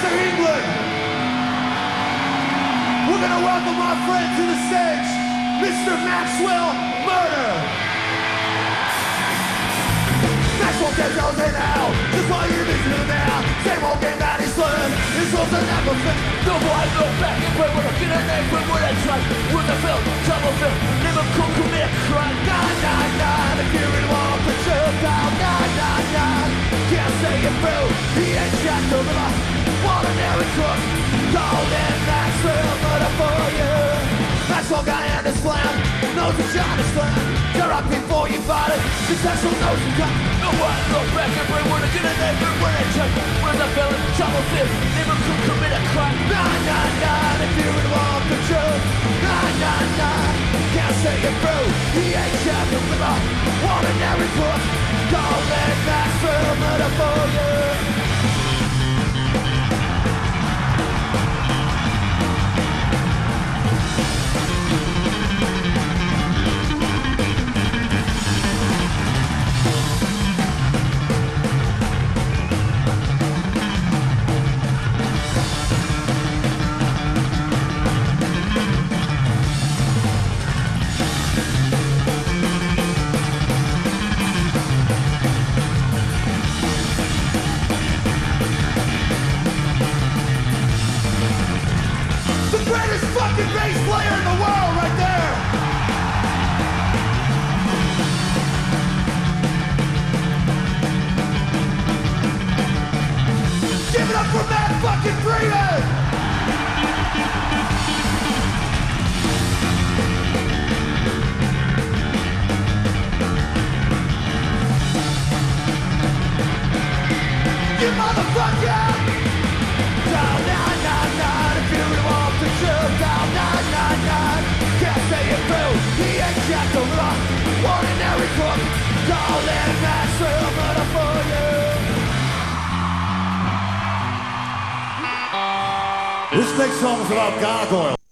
Manchester, England. We're gonna welcome our friend to the stage, Mr. Maxwell Murder. Maxwell gets those in now, just while you're listening now. Same old game that he's learned, it's also never fit. No boy, I look back, but when I get a name, but when I try, with the film, trouble film, never could commit a crime. 999, if you really want to put your down, 999, can't say it through, he ain't Jack the Ripper, ordinary crook, called in Maxwell Murder for you. Maxwell guy and his plan, knows the John is plan, you're up before you bought it, successful knows you got. No boy, I look back, but when I get a name, but when I try, with the film, trouble film, never could commit a crime. 999, if you really want the truth, 999, can't say it through, he ain't Jack the Ripper, ordinary crook, called in Maxwell Murder for you. Greatest fucking bass player in the world right there. Give it up for Matt fucking Freeman. You motherfucker. Down 999 if you really want to shoot. Down 999 can't say it through. He ain't Jack the Ripper, ordinary crook, calling Maxwell Murder for you. This next song is about gargoyles.